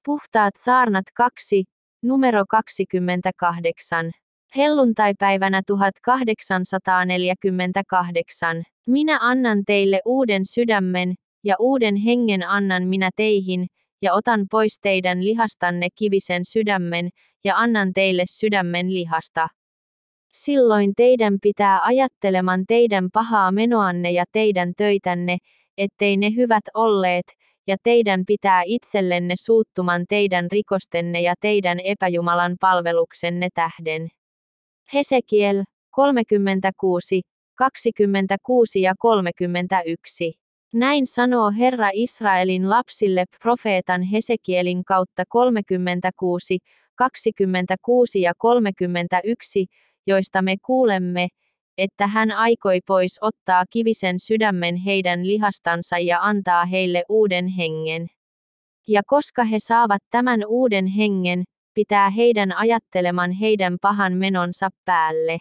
Puhtaat saarnat 2, numero 28. Helluntaipäivänä 1848. Minä annan teille uuden sydämen, ja uuden hengen annan minä teihin, ja otan pois teidän lihastanne kivisen sydämen, ja annan teille sydämen lihasta. Silloin teidän pitää ajatteleman teidän pahaa menoanne ja teidän töitänne, ettei ne hyvät olleet, ja teidän pitää itsellenne suuttuman teidän rikostenne ja teidän epäjumalan palveluksenne tähden. Hesekiel 36, 26 ja 31. Näin sanoo Herra Israelin lapsille profeetan Hesekielin kautta 36, 26 ja 31, joista me kuulemme, että hän aikoi pois ottaa kivisen sydämen heidän lihastansa ja antaa heille uuden hengen. Ja koska he saavat tämän uuden hengen, pitää heidän ajatteleman heidän pahan menonsa päälle.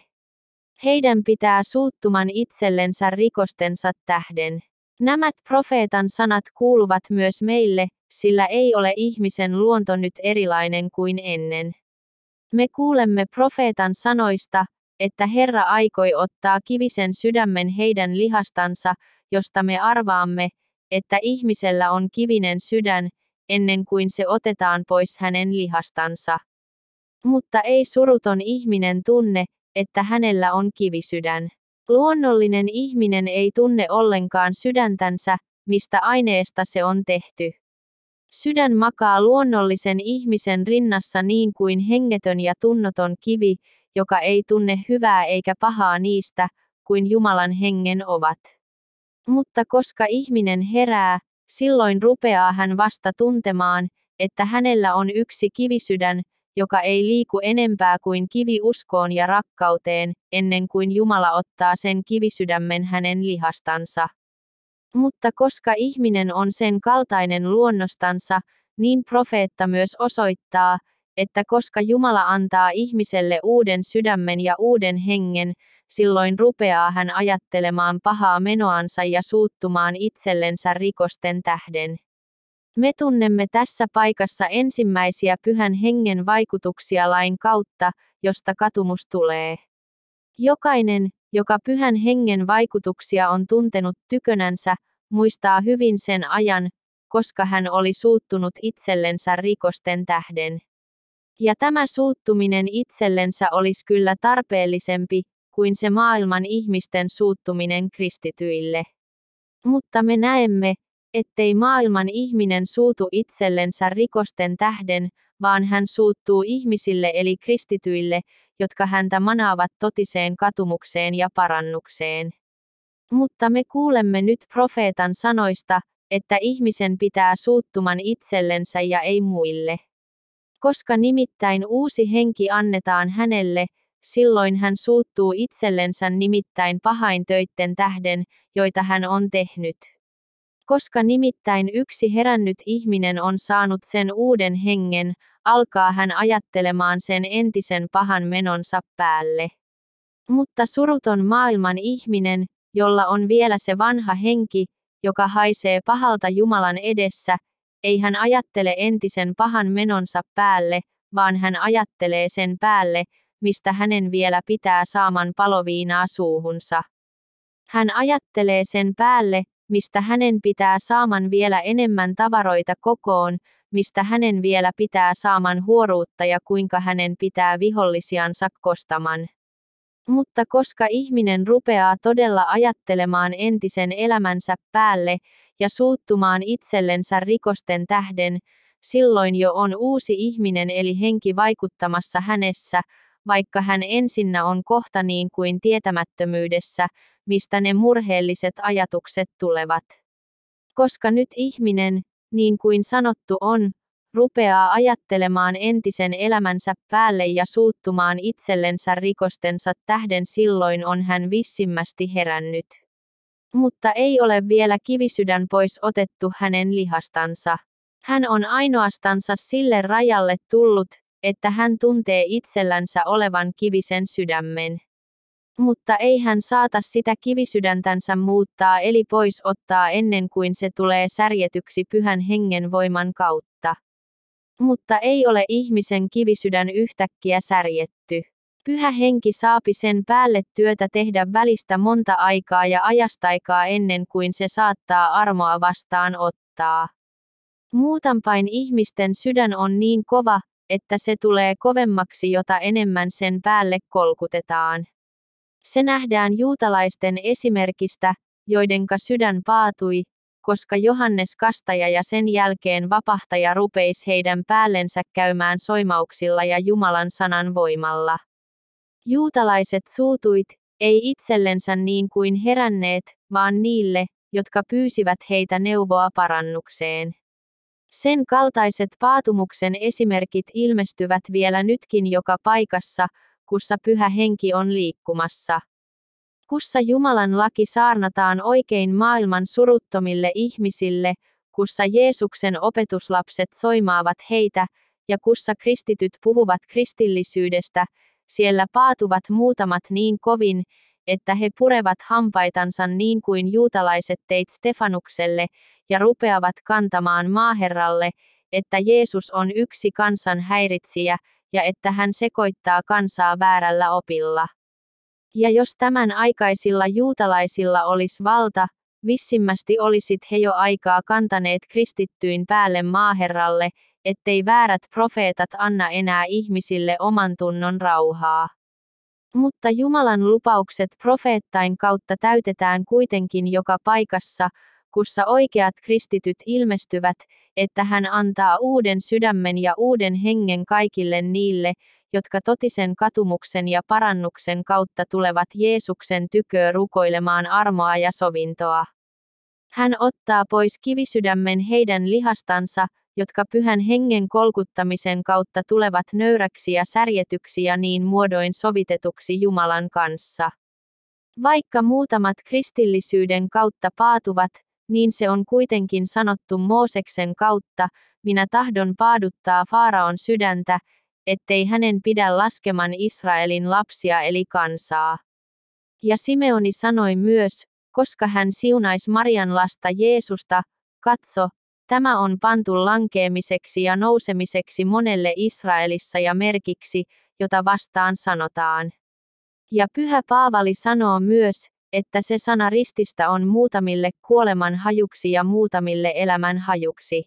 Heidän pitää suuttuman itsellensä rikostensa tähden. Nämä profeetan sanat kuuluvat myös meille, sillä ei ole ihmisen luonto nyt erilainen kuin ennen. Me kuulemme profeetan sanoista, että Herra aikoi ottaa kivisen sydämen heidän lihastansa, josta me arvaamme, että ihmisellä on kivinen sydän, ennen kuin se otetaan pois hänen lihastansa. Mutta ei suruton ihminen tunne, että hänellä on kivisydän. Luonnollinen ihminen ei tunne ollenkaan sydäntänsä, mistä aineesta se on tehty. Sydän makaa luonnollisen ihmisen rinnassa niin kuin hengetön ja tunnoton kivi, joka ei tunne hyvää eikä pahaa niistä, kuin Jumalan hengen ovat. Mutta koska ihminen herää, silloin rupeaa hän vasta tuntemaan, että hänellä on yksi kivisydän, joka ei liiku enempää kuin kivi uskoon ja rakkauteen, ennen kuin Jumala ottaa sen kivisydämen hänen lihastansa. Mutta koska ihminen on sen kaltainen luonnostansa, niin profeetta myös osoittaa, että koska Jumala antaa ihmiselle uuden sydämen ja uuden hengen, silloin rupeaa hän ajattelemaan pahaa menoansa ja suuttumaan itsellensä rikosten tähden. Me tunnemme tässä paikassa ensimmäisiä pyhän hengen vaikutuksia lain kautta, josta katumus tulee. Jokainen, joka pyhän hengen vaikutuksia on tuntenut tykönänsä, muistaa hyvin sen ajan, koska hän oli suuttunut itsellensä rikosten tähden. Ja tämä suuttuminen itsellensä olisi kyllä tarpeellisempi, kuin se maailman ihmisten suuttuminen kristityille. Mutta me näemme, ettei maailman ihminen suutu itsellensä rikosten tähden, vaan hän suuttuu ihmisille eli kristityille, jotka häntä manaavat totiseen katumukseen ja parannukseen. Mutta me kuulemme nyt profeetan sanoista, että ihmisen pitää suuttuman itsellensä ja ei muille. Koska nimittäin uusi henki annetaan hänelle, silloin hän suuttuu itsellensä nimittäin pahaintöitten tähden, joita hän on tehnyt. Koska nimittäin yksi herännyt ihminen on saanut sen uuden hengen, alkaa hän ajattelemaan sen entisen pahan menonsa päälle. Mutta suruton maailman ihminen, jolla on vielä se vanha henki, joka haisee pahalta Jumalan edessä, ei hän ajattele entisen pahan menonsa päälle, vaan hän ajattelee sen päälle, mistä hänen vielä pitää saaman paloviinaa suuhunsa. Hän ajattelee sen päälle, mistä hänen pitää saaman vielä enemmän tavaroita kokoon, mistä hänen vielä pitää saaman huoruutta ja kuinka hänen pitää vihollisiansa kostaman. Mutta koska ihminen rupeaa todella ajattelemaan entisen elämänsä päälle ja suuttumaan itsellensä rikosten tähden, silloin jo on uusi ihminen eli henki vaikuttamassa hänessä, vaikka hän ensinnä on kohta niin kuin tietämättömyydessä, mistä ne murheelliset ajatukset tulevat. Koska nyt ihminen, niin kuin sanottu on, rupeaa ajattelemaan entisen elämänsä päälle ja suuttumaan itsellensä rikostensa tähden, silloin on hän vissimmästi herännyt. Mutta ei ole vielä kivisydän pois otettu hänen lihastansa. Hän on ainoastansa sille rajalle tullut, että hän tuntee itsellänsä olevan kivisen sydämen. Mutta ei hän saata sitä kivisydäntänsä muuttaa eli pois ottaa ennen kuin se tulee särjetyksi pyhän hengen voiman kautta. Mutta ei ole ihmisen kivisydän yhtäkkiä särjetty. Pyhä henki saapi sen päälle työtä tehdä välistä monta aikaa ja ajastaikaa ennen kuin se saattaa armoa vastaan ottaa. Muutampain ihmisten sydän on niin kova, että se tulee kovemmaksi jota enemmän sen päälle kolkutetaan. Se nähdään juutalaisten esimerkistä, joidenka sydän paatui, koska Johannes Kastaja ja sen jälkeen vapahtaja rupeis heidän päällensä käymään soimauksilla ja Jumalan sanan voimalla. Juutalaiset suutuit, ei itsellensä niin kuin heränneet, vaan niille, jotka pyysivät heitä neuvoa parannukseen. Sen kaltaiset paatumuksen esimerkit ilmestyvät vielä nytkin joka paikassa, kussa Pyhä Henki on liikkumassa. Kussa Jumalan laki saarnataan oikein maailman suruttomille ihmisille, kussa Jeesuksen opetuslapset soimaavat heitä, ja kussa kristityt puhuvat kristillisyydestä, siellä paatuvat muutamat niin kovin, että he purevat hampaitansa niin kuin juutalaiset teit Stefanukselle, ja rupeavat kantamaan maaherralle, että Jeesus on yksi kansan häiritsijä, ja että hän sekoittaa kansaa väärällä opilla. Ja jos tämän aikaisilla juutalaisilla olisi valta, vissimmästi olisit he jo aikaa kantaneet kristittyyn päälle maaherralle, ettei väärät profeetat anna enää ihmisille oman tunnon rauhaa. Mutta Jumalan lupaukset profeettain kautta täytetään kuitenkin joka paikassa, kussa oikeat kristityt ilmestyvät, että hän antaa uuden sydämen ja uuden hengen kaikille niille, jotka totisen katumuksen ja parannuksen kautta tulevat Jeesuksen tyköä rukoilemaan armoa ja sovintoa. Hän ottaa pois kivisydämen heidän lihastansa, jotka Pyhän Hengen kolkuttamisen kautta tulevat nöyräksi ja särjetyksi ja niin muodoin sovitetuksi Jumalan kanssa. Vaikka muutamat kristillisyyden kautta paatuvat, niin se on kuitenkin sanottu Mooseksen kautta, minä tahdon paaduttaa Faaraon sydäntä, ettei hänen pidä laskeman Israelin lapsia eli kansaa. Ja Simeoni sanoi myös, koska hän siunais Marian lasta Jeesusta, katso, tämä on pantu lankeemiseksi ja nousemiseksi monelle Israelissa ja merkiksi, jota vastaan sanotaan. Ja Pyhä Paavali sanoo myös, että se sana rististä on muutamille kuoleman hajuksi ja muutamille elämän hajuksi.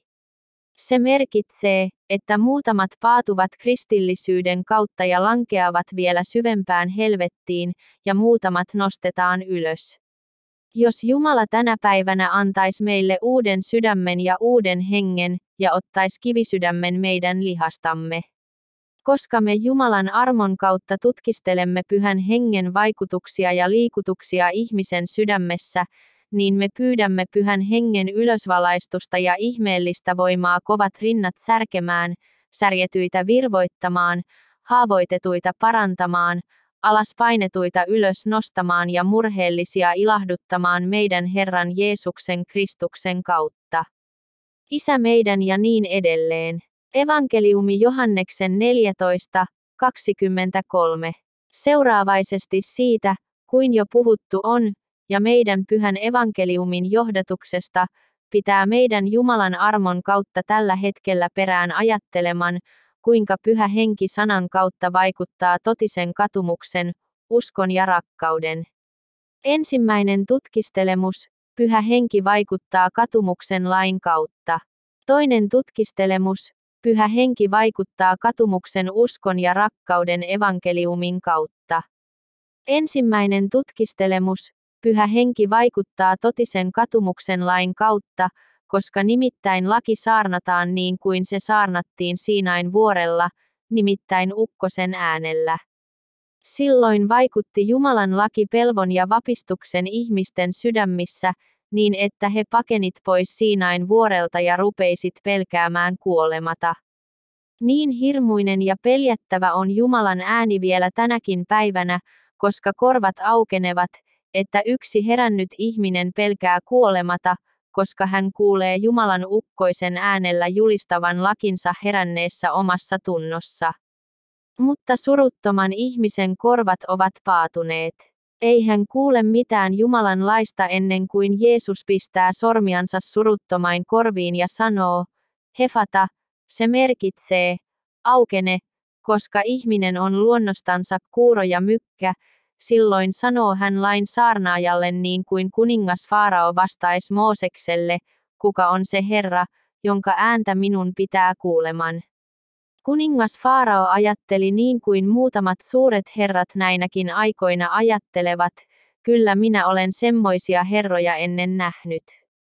Se merkitsee, että muutamat paatuvat kristillisyyden kautta ja lankeavat vielä syvempään helvettiin, ja muutamat nostetaan ylös. Jos Jumala tänä päivänä antaisi meille uuden sydämen ja uuden hengen, ja ottaisi kivisydämen meidän lihastamme. Koska me Jumalan armon kautta tutkistelemme Pyhän Hengen vaikutuksia ja liikutuksia ihmisen sydämessä, niin me pyydämme Pyhän Hengen ylösvalaistusta ja ihmeellistä voimaa kovat rinnat särkemään, särjetyitä virvoittamaan, haavoitetuita parantamaan, alas painetuita ylös nostamaan ja murheellisia ilahduttamaan meidän Herran Jeesuksen Kristuksen kautta. Isä meidän ja niin edelleen. Evankeliumi Johanneksen 14:23. Seuraavaisesti siitä, kuin jo puhuttu on, ja meidän pyhän evankeliumin johdatuksesta, pitää meidän Jumalan armon kautta tällä hetkellä perään ajatteleman, kuinka Pyhä Henki sanan kautta vaikuttaa totisen katumuksen, uskon ja rakkauden. Ensimmäinen tutkistelemus, Pyhä Henki vaikuttaa katumuksen lain kautta. Toinen tutkistelemus, Pyhä Henki vaikuttaa katumuksen uskon ja rakkauden evankeliumin kautta. Ensimmäinen tutkistelemus, Pyhä Henki vaikuttaa totisen katumuksen lain kautta, koska nimittäin laki saarnataan niin kuin se saarnattiin Siinain vuorella, nimittäin ukkosen äänellä. Silloin vaikutti Jumalan laki pelvon ja vapistuksen ihmisten sydämissä, niin että he pakenit pois Siinain vuorelta ja rupeisit pelkäämään kuolemata. Niin hirmuinen ja peljättävä on Jumalan ääni vielä tänäkin päivänä, koska korvat aukenevat, että yksi herännyt ihminen pelkää kuolemata, koska hän kuulee Jumalan ukkoisen äänellä julistavan lakinsa heränneessä omassa tunnossa. Mutta suruttoman ihmisen korvat ovat paatuneet. Ei hän kuule mitään Jumalan laista ennen kuin Jeesus pistää sormiansa suruttomain korviin ja sanoo, Hefata, se merkitsee, aukene, koska ihminen on luonnostansa kuuro ja mykkä, silloin sanoo hän lain saarnaajalle niin kuin kuningas Faarao vastaisi Moosekselle, kuka on se Herra, jonka ääntä minun pitää kuuleman. Kuningas Faarao ajatteli niin kuin muutamat suuret herrat näinäkin aikoina ajattelevat, kyllä minä olen semmoisia herroja ennen nähnyt.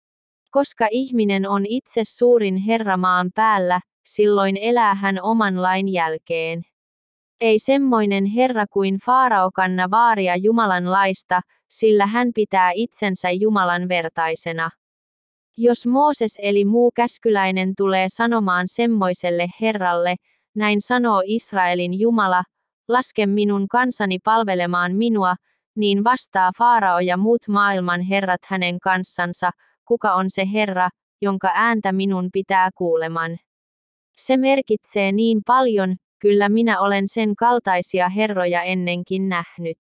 Koska ihminen on itse suurin herra maan päällä, silloin elää hän oman lain jälkeen. Ei semmoinen herra kuin Faarao kanna vaaria Jumalan laista, sillä hän pitää itsensä Jumalan vertaisena. Jos Mooses eli muu käskyläinen tulee sanomaan semmoiselle herralle, näin sanoo Israelin Jumala, laske minun kansani palvelemaan minua, niin vastaa Faarao ja muut maailman herrat hänen kanssansa, kuka on se Herra, jonka ääntä minun pitää kuuleman. Se merkitsee niin paljon, kyllä minä olen sen kaltaisia herroja ennenkin nähnyt.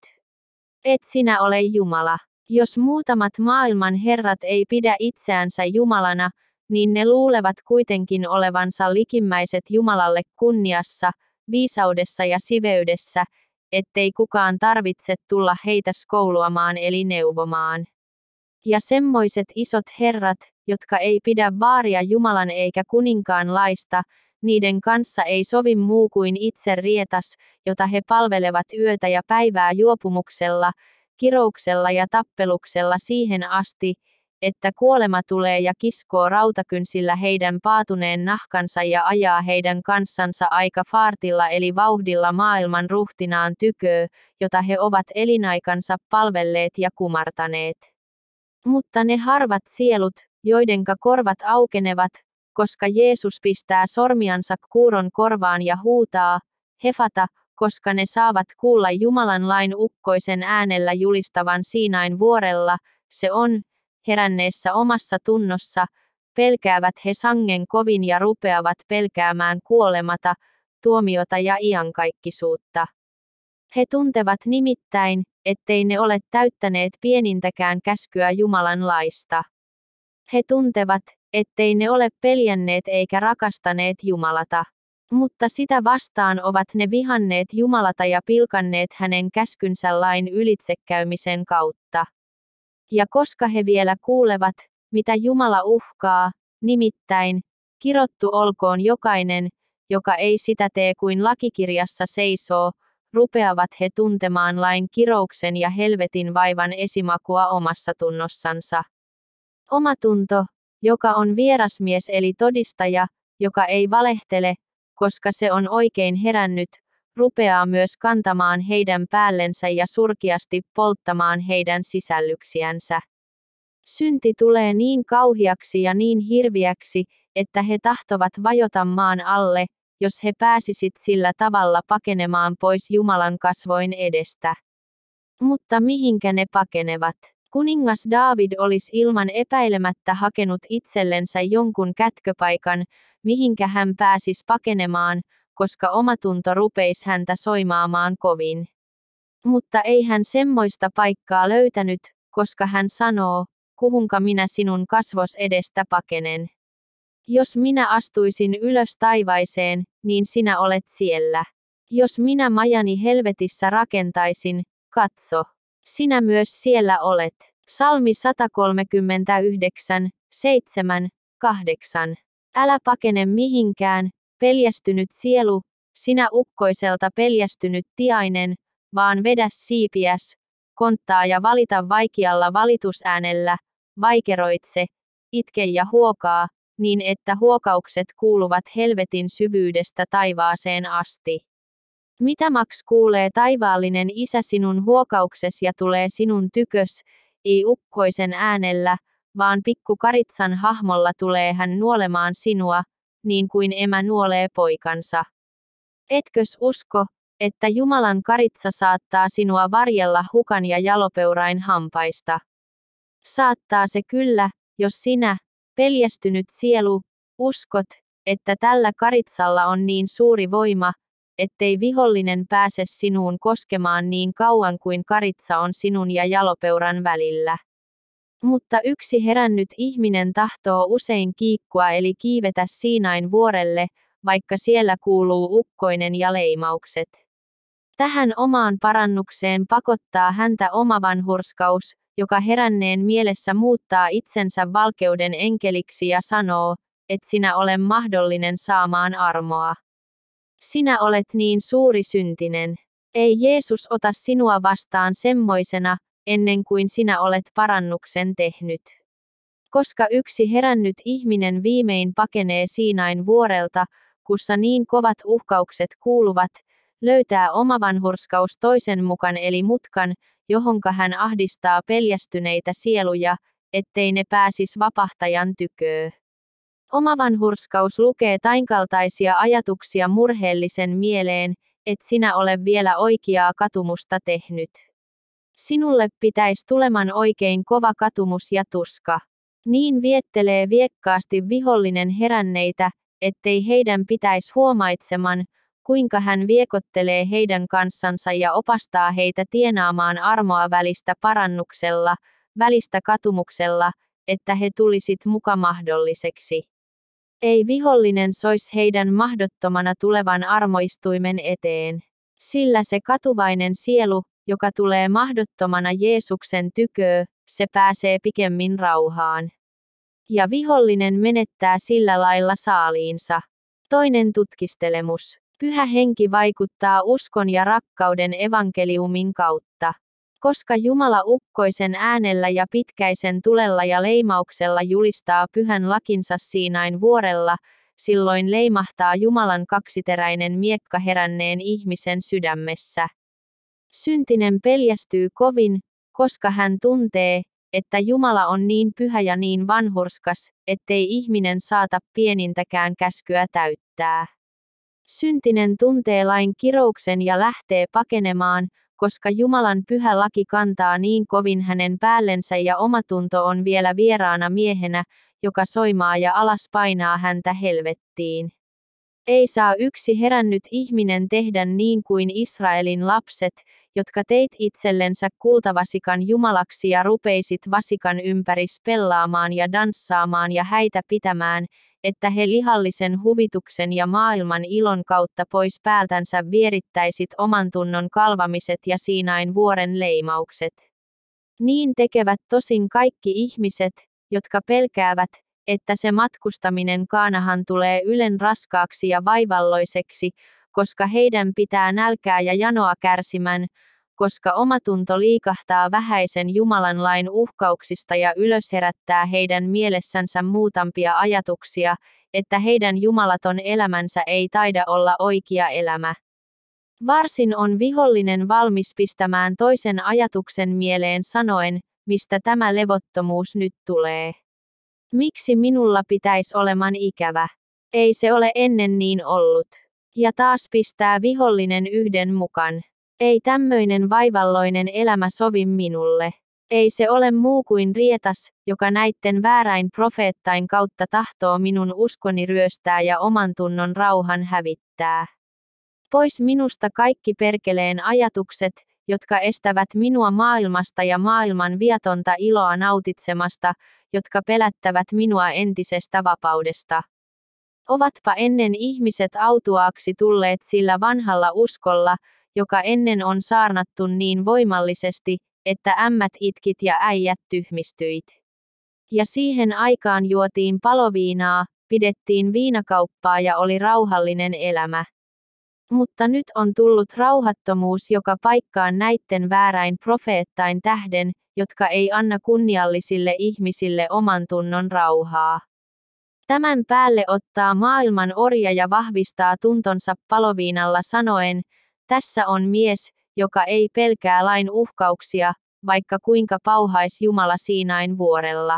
Et sinä ole Jumala. Jos muutamat maailman herrat ei pidä itseänsä Jumalana, niin ne luulevat kuitenkin olevansa likimmäiset Jumalalle kunniassa, viisaudessa ja siveydessä, ettei kukaan tarvitse tulla heitä skouluamaan eli neuvomaan. Ja semmoiset isot herrat, jotka ei pidä vaaria Jumalan eikä kuninkaan laista, niiden kanssa ei sovi muu kuin itse rietas, jota he palvelevat yötä ja päivää juopumuksella, kirouksella ja tappeluksella siihen asti, että kuolema tulee ja kiskoo rautakynsillä heidän paatuneen nahkansa ja ajaa heidän kanssansa aika faartilla eli vauhdilla maailman ruhtinaan tyköö, jota he ovat elinaikansa palvelleet ja kumartaneet. Mutta ne harvat sielut, joidenka korvat aukenevat, koska Jeesus pistää sormiansa kuuron korvaan ja huutaa, Hefata, koska ne saavat kuulla Jumalan lain ukkoisen äänellä julistavan Siinain vuorella, se on, heränneessä omassa tunnossa, pelkäävät he sangen kovin ja rupeavat pelkäämään kuolemata, tuomiota ja iankaikkisuutta. He tuntevat nimittäin, ettei ne ole täyttäneet pienintäkään käskyä Jumalan laista. He tuntevat, ettei ne ole peljänneet eikä rakastaneet Jumalata. Mutta sitä vastaan ovat ne vihanneet Jumalata ja pilkanneet hänen käskynsä lain ylitsekäymisen kautta. Ja koska he vielä kuulevat, mitä Jumala uhkaa, nimittäin, kirottu olkoon jokainen, joka ei sitä tee kuin lakikirjassa seisoo, rupeavat he tuntemaan lain kirouksen ja helvetin vaivan esimakua omassa tunnossansa. Omatunto, joka on vierasmies eli todistaja, joka ei valehtele, koska se on oikein herännyt, rupeaa myös kantamaan heidän päällensä ja surkeasti polttamaan heidän sisällyksiänsä. Synti tulee niin kauhiaksi ja niin hirviäksi, että he tahtovat vajota maan alle, jos he pääsisit sillä tavalla pakenemaan pois Jumalan kasvoin edestä. Mutta mihinkä ne pakenevat? Kuningas Daavid olisi ilman epäilemättä hakenut itsellensä jonkun kätköpaikan, mihinkä hän pääsisi pakenemaan, koska omatunto rupeisi häntä soimaamaan kovin. Mutta ei hän semmoista paikkaa löytänyt, koska hän sanoo, kuhunka minä sinun kasvos edestä pakenen. Jos minä astuisin ylös taivaiseen, niin sinä olet siellä. Jos minä majani helvetissä rakentaisin, katso, sinä myös siellä olet. Psalmi 139, 7, 8. Älä pakene mihinkään, peljästynyt sielu, sinä ukkoiselta peljästynyt tiainen, vaan vedä siipiäs, konttaa ja valita vaikealla valitusäänellä, vaikeroitse, itke ja huokaa, niin että huokaukset kuuluvat helvetin syvyydestä taivaaseen asti. Mitä maks kuulee taivaallinen Isä sinun huokaukses ja tulee sinun tykös, ei ukkoisen äänellä, vaan pikkukaritsan hahmolla tulee hän nuolemaan sinua, niin kuin emä nuolee poikansa. Etkös usko, että Jumalan karitsa saattaa sinua varjella hukan ja jalopeurain hampaista? Saattaa se kyllä, jos sinä, peljästynyt sielu, uskot, että tällä karitsalla on niin suuri voima, ettei vihollinen pääse sinuun koskemaan niin kauan kuin karitsa on sinun ja jalopeuran välillä. Mutta yksi herännyt ihminen tahtoo usein kiikkua eli kiivetä Siinain vuorelle, vaikka siellä kuuluu ukkoinen ja leimaukset. Tähän omaan parannukseen pakottaa häntä oma vanhurskaus, joka heränneen mielessä muuttaa itsensä valkeuden enkeliksi ja sanoo, et sinä ole mahdollinen saamaan armoa. Sinä olet niin suuri syntinen. Ei Jeesus ota sinua vastaan semmoisena, ennen kuin sinä olet parannuksen tehnyt. Koska yksi herännyt ihminen viimein pakenee Siinain vuorelta, kussa niin kovat uhkaukset kuuluvat, löytää omavanhurskaus toisen mukan eli mutkan, johonka hän ahdistaa peljästyneitä sieluja, ettei ne pääsis vapahtajan tyköö. Omavanhurskaus lukee tainkaltaisia ajatuksia murheellisen mieleen, et sinä ole vielä oikeaa katumusta tehnyt. Sinulle pitäis tuleman oikein kova katumus ja tuska. Niin viettelee viekkaasti vihollinen heränneitä, ettei heidän pitäis huomaitseman, kuinka hän viekottelee heidän kanssansa ja opastaa heitä tienaamaan armoa välistä parannuksella, välistä katumuksella, että he tulisit muka mahdolliseksi. Ei vihollinen sois heidän mahdottomana tulevan armoistuimen eteen. Sillä se katuvainen sielu, joka tulee mahdottomana Jeesuksen tyköö, se pääsee pikemmin rauhaan. Ja vihollinen menettää sillä lailla saaliinsa. Toinen tutkistelemus. Pyhä Henki vaikuttaa uskon ja rakkauden evankeliumin kautta. Koska Jumala ukkoisen äänellä ja pitkäisen tulella ja leimauksella julistaa pyhän lakinsa Siinain vuorella, silloin leimahtaa Jumalan kaksiteräinen miekka heränneen ihmisen sydämessä. Syntinen peljästyy kovin, koska hän tuntee, että Jumala on niin pyhä ja niin vanhurskas, ettei ihminen saata pienintäkään käskyä täyttää. Syntinen tuntee lain kirouksen ja lähtee pakenemaan, koska Jumalan pyhä laki kantaa niin kovin hänen päällensä ja omatunto on vielä vieraana miehenä, joka soimaa ja alas painaa häntä helvettiin. Ei saa yksi herännyt ihminen tehdä niin kuin Israelin lapset, jotka teit itsellensä kultavasikan jumalaksi ja rupeisit vasikan ympäri spellaamaan ja danssaamaan ja häitä pitämään, että he lihallisen huvituksen ja maailman ilon kautta pois päältänsä vierittäisit oman tunnon kalvamiset ja Siinain vuoren leimaukset. Niin tekevät tosin kaikki ihmiset, jotka pelkäävät, että se matkustaminen Kaanahan tulee ylen raskaaksi ja vaivalloiseksi, koska heidän pitää nälkää ja janoa kärsimän, koska omatunto liikahtaa vähäisen Jumalan lain uhkauksista ja ylösherättää heidän mielessänsä muutampia ajatuksia, että heidän jumalaton elämänsä ei taida olla oikea elämä. Varsin on vihollinen valmis pistämään toisen ajatuksen mieleen sanoen, mistä tämä levottomuus nyt tulee. Miksi minulla pitäisi oleman ikävä? Ei se ole ennen niin ollut. Ja taas pistää vihollinen yhden mukan. Ei tämmöinen vaivalloinen elämä sovi minulle. Ei se ole muu kuin rietas, joka näitten vääräin profeettain kautta tahtoo minun uskoni ryöstää ja oman tunnon rauhan hävittää. Pois minusta kaikki perkeleen ajatukset, jotka estävät minua maailmasta ja maailman viatonta iloa nautitsemasta, jotka pelättävät minua entisestä vapaudesta. Ovatpa ennen ihmiset autuaaksi tulleet sillä vanhalla uskolla, joka ennen on saarnattu niin voimallisesti, että ämmät itkit ja äijät tyhmistyit. Ja siihen aikaan juotiin paloviinaa, pidettiin viinakauppaa ja oli rauhallinen elämä. Mutta nyt on tullut rauhattomuus joka paikkaan näitten vääräin profeettain tähden, jotka ei anna kunniallisille ihmisille oman tunnon rauhaa. Tämän päälle ottaa maailman orja ja vahvistaa tuntonsa paloviinalla sanoen, tässä on mies, joka ei pelkää lain uhkauksia, vaikka kuinka pauhais Jumala Siinain vuorella.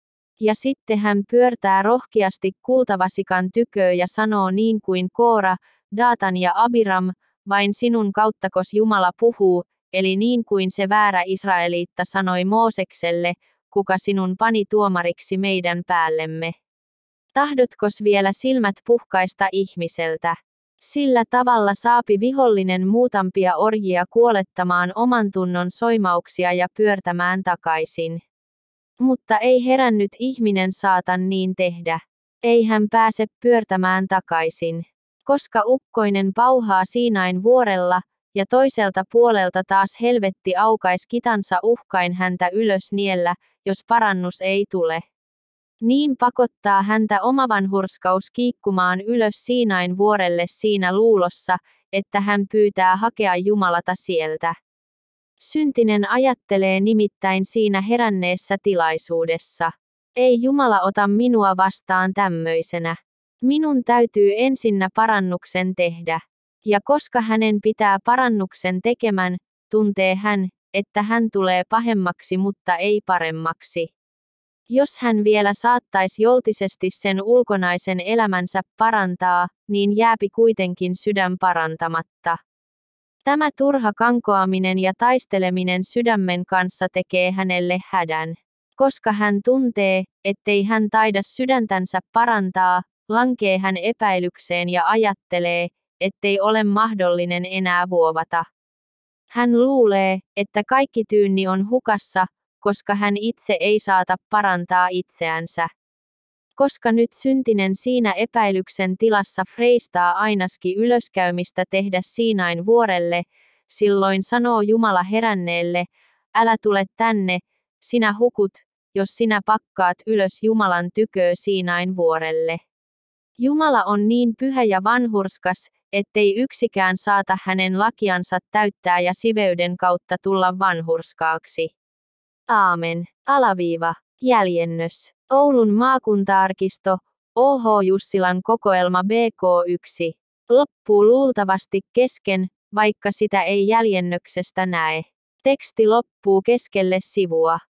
Ja sitten hän pyörtää rohkeasti kultavasikan tyköö ja sanoo niin kuin Koora, Daatan ja Abiram, vain sinun kauttakos Jumala puhuu, eli niin kuin se väärä Israeliitta sanoi Moosekselle, kuka sinun pani tuomariksi meidän päällemme. Tahdotkos vielä silmät puhkaista ihmiseltä? Sillä tavalla saapi vihollinen muutampia orjia kuolettamaan oman tunnon soimauksia ja pyörtämään takaisin. Mutta ei herännyt ihminen saatan niin tehdä. Ei hän pääse pyörtämään takaisin. Koska ukkoinen pauhaa Siinain vuorella, ja toiselta puolelta taas helvetti aukais kitansa uhkain häntä ylös niellä, jos parannus ei tule. Niin pakottaa häntä omavanhurskaus kiikkumaan ylös Siinain vuorelle siinä luulossa, että hän pyytää hakea Jumalata sieltä. Syntinen ajattelee nimittäin siinä heränneessä tilaisuudessa. Ei Jumala ota minua vastaan tämmöisenä. Minun täytyy ensinnä parannuksen tehdä. Ja koska hänen pitää parannuksen tekemän, tuntee hän, että hän tulee pahemmaksi mutta ei paremmaksi. Jos hän vielä saattaisi joltisesti sen ulkonaisen elämänsä parantaa, niin jääpi kuitenkin sydän parantamatta. Tämä turha kankoaminen ja taisteleminen sydämen kanssa tekee hänelle hädän. Koska hän tuntee, ettei hän taida sydäntänsä parantaa, lankee hän epäilykseen ja ajattelee, ettei ole mahdollinen enää vuovata. Hän luulee, että kaikki tyynni on hukassa, koska hän itse ei saata parantaa itseänsä. Koska nyt syntinen siinä epäilyksen tilassa freistaa ainaski ylöskäymistä tehdä Siinain vuorelle, silloin sanoo Jumala heränneelle, älä tule tänne, sinä hukut, jos sinä pakkaat ylös Jumalan tyköö Siinain vuorelle. Jumala on niin pyhä ja vanhurskas, ettei yksikään saata hänen lakiansa täyttää ja siveyden kautta tulla vanhurskaaksi. Aamen. Jäljennös. Oulun maakuntaarkisto, O.H. Jussilan kokoelma BK1. Loppuu luultavasti kesken, vaikka sitä ei jäljennöksestä näe. Teksti loppuu keskelle sivua.